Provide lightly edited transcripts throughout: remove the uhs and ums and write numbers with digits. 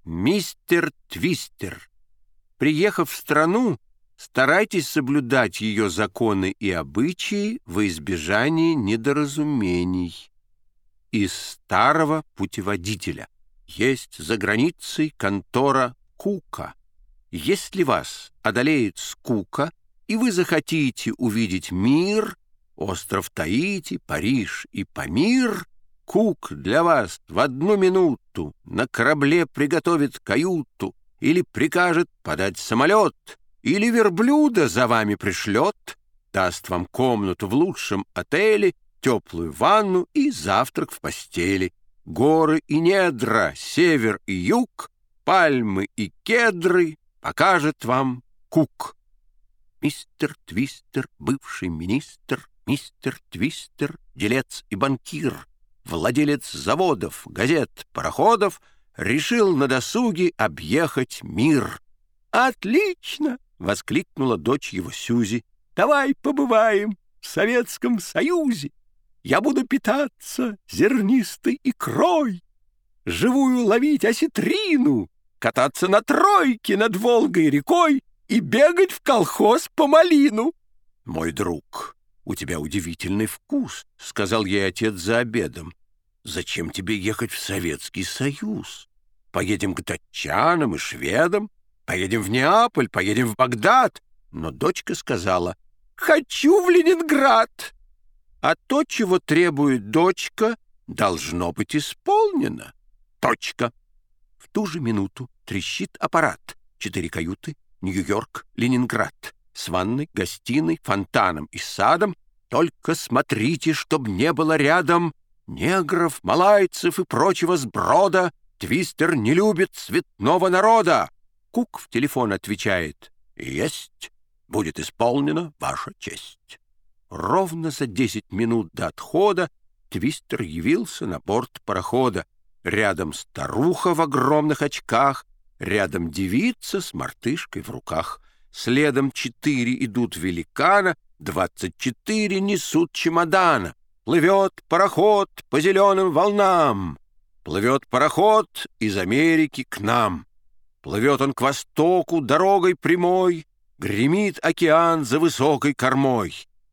Мистер Твистер. Приехав в страну, старайтесь соблюдать ее законы и обычаи во избежание недоразумений. Из старого путеводителя. Есть за границей контора Кука. Если вас одолеет скука, и вы захотите увидеть мир, остров Таити, Париж и Памир, Кук для вас в 1 минуту на корабле приготовит каюту или прикажет подать самолет, или верблюда за вами пришлет, даст вам комнату в лучшем отеле, теплую ванну и завтрак в постели. Горы и недра, север и юг, пальмы и кедры покажет вам Кук. Мистер Твистер, бывший министр, мистер Твистер, делец и банкир, владелец заводов, газет, пароходов, решил на досуге объехать мир. «Отлично!» — воскликнула дочь его Сюзи. «Давай побываем в Советском Союзе. Я буду питаться зернистой икрой, живую ловить осетрину, кататься на тройке над Волгой рекой и бегать в колхоз по малину». «Мой друг, у тебя удивительный вкус», — сказал ей отец за обедом. «Зачем тебе ехать в Советский Союз? Поедем к датчанам и шведам, поедем в Неаполь, поедем в Багдад». Но дочка сказала: «Хочу в Ленинград». А то, чего требует дочка, должно быть исполнено. Точка. В ту же минуту трещит аппарат. 4 каюты, Нью-Йорк, Ленинград, с ванной, гостиной, фонтаном и садом. Только смотрите, чтоб не было рядом негров, малайцев и прочего сброда. Твистер не любит цветного народа. Кук в телефон отвечает: «Есть, будет исполнена ваша честь». Ровно за 10 минут до отхода Твистер явился на борт парохода. Рядом старуха в огромных очках, рядом девица с мартышкой в руках. Следом 4 идут великана, 24 несут чемодана. Плывет пароход по зеленым волнам. Плывет пароход из Америки к нам. Плывет он к востоку дорогой прямой. Гремит океан за высокой кормой.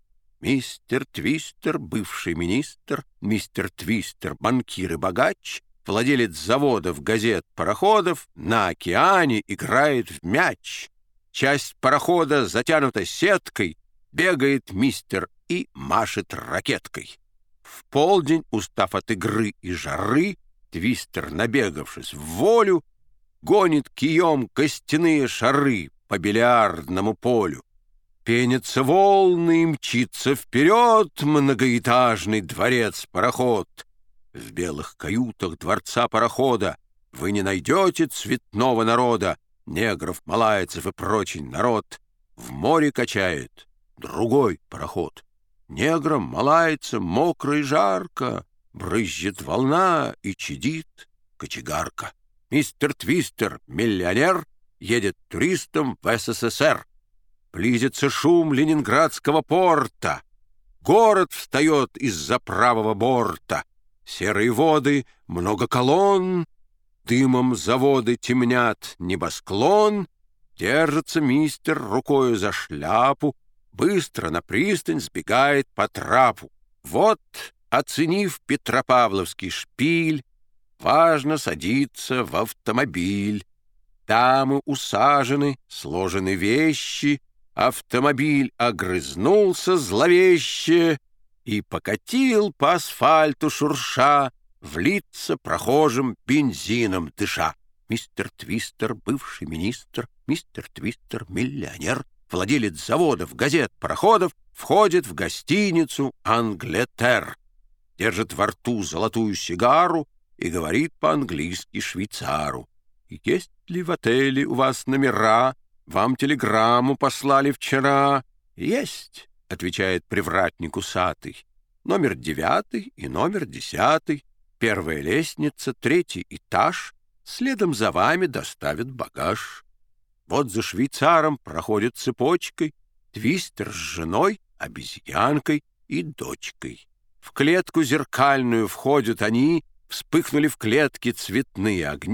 Мистер Твистер, бывший министр, мистер Твистер, банкир и богач, владелец заводов, газет, пароходов, на океане играет в мяч. Часть парохода затянута сеткой, бегает мистер и машет ракеткой. В полдень, устав от игры и жары, Твистер, набегавшись в волю, гонит кием костяные шары по бильярдному полю. Пенятся волны и мчится вперед многоэтажный дворец-пароход. В белых каютах дворца парохода вы не найдете цветного народа, негров, малайцев и прочий народ. В море качает другой пароход. Неграм, малайцам мокро и жарко, брызжет волна и чадит кочегарка. Мистер Твистер, миллионер, едет туристом в СССР. Близится шум ленинградского порта. Город встает из-за правого борта. Серые воды, много колонн, дымом заводы темнят небосклон. Держится мистер рукою за шляпу, быстро на пристань сбегает по трапу. Вот, оценив Петропавловский шпиль, важно садиться в автомобиль. Дамы усажены, сложены вещи, автомобиль огрызнулся зловеще и покатил по асфальту шурша, в лица прохожим бензином дыша. Мистер Твистер, бывший министр, мистер Твистер, миллионер, владелец заводов, газет, пароходов, входит в гостиницу «Англетер», держит во рту золотую сигару и говорит по-английски швейцару: «Есть ли в отеле у вас номера? Вам телеграмму послали вчера». «Есть», — отвечает привратник усатый. «Номер 9 и номер 10. Первая лестница, 3 этаж. Следом за вами доставят багаж». Вот за швейцаром проходит цепочкой Твистер с женой, обезьянкой и дочкой. В клетку зеркальную входят они, вспыхнули в клетке цветные огни,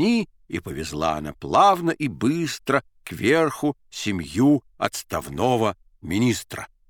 и повезла она плавно и быстро кверху семью отставного министра.